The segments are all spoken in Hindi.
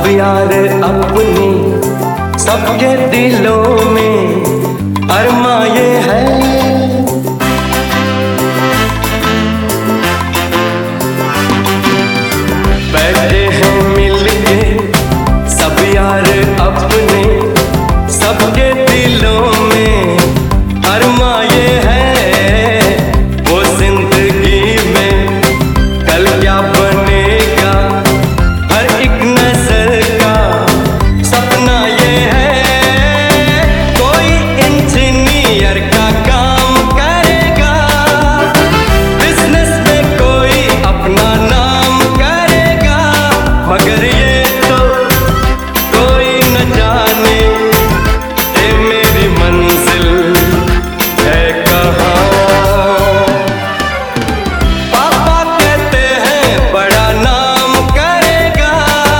यार अपनी सबके दिलों में अरमा ये है। बैठे हैं मिलके सब यार अपने सबके दिलों में अरमा ये है। वो जिंदगी में कल क्या बनेगा हर एक नजर का सपना ये है। कोई इंजीनियर का काम करेगा, बिजनेस में कोई अपना नाम करेगा, मगर ये तो कोई न जाने ये मेरी मंजिल है कहाँ। पापा कहते हैं बड़ा नाम करेगा।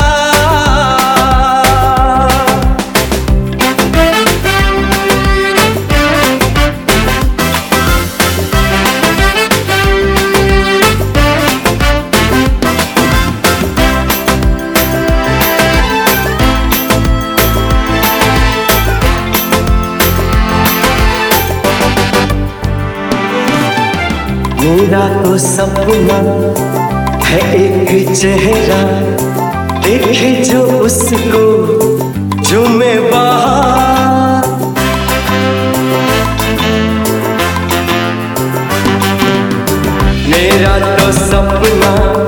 मेरा तो सपना है एक चेहरा देखे जो उसको झूमे बाहर। मेरा तो सपना